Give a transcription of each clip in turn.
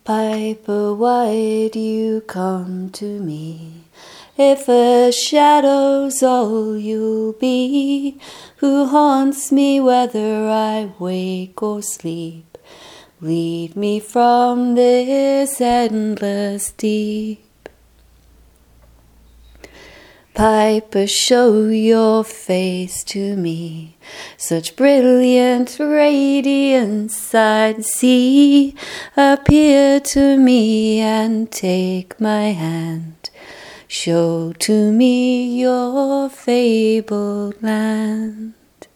Piper, why do you come to me? If a shadow's all you'll be, who haunts me whether I wake or sleep, lead me from this endless deep. Piper, show your face to me, such brilliant radiance I'd see. Appear to me and take my hand, show to me your fabled land.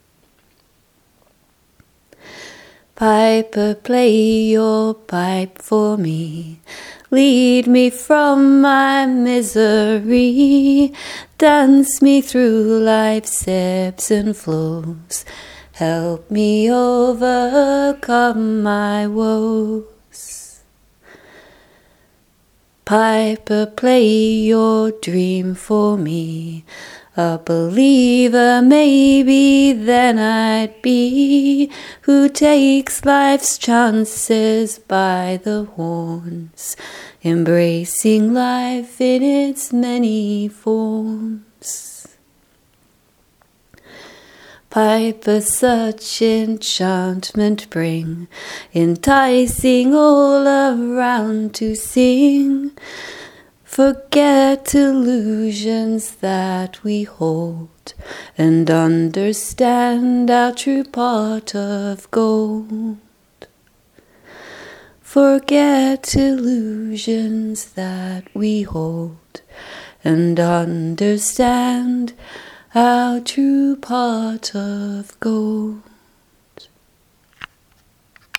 Piper, play your pipe for me, lead me from my misery, dance me through life's ebbs and flows, help me overcome my woes. Piper, play your dream for me, a believer maybe then I'd be, who takes life's chances by the horns, embracing life in its many forms. Piper, such enchantment bring, enticing all around to sing. Forget illusions that we hold, and understand our true pot of gold. Forget illusions that we hold, and understand our true pot of gold.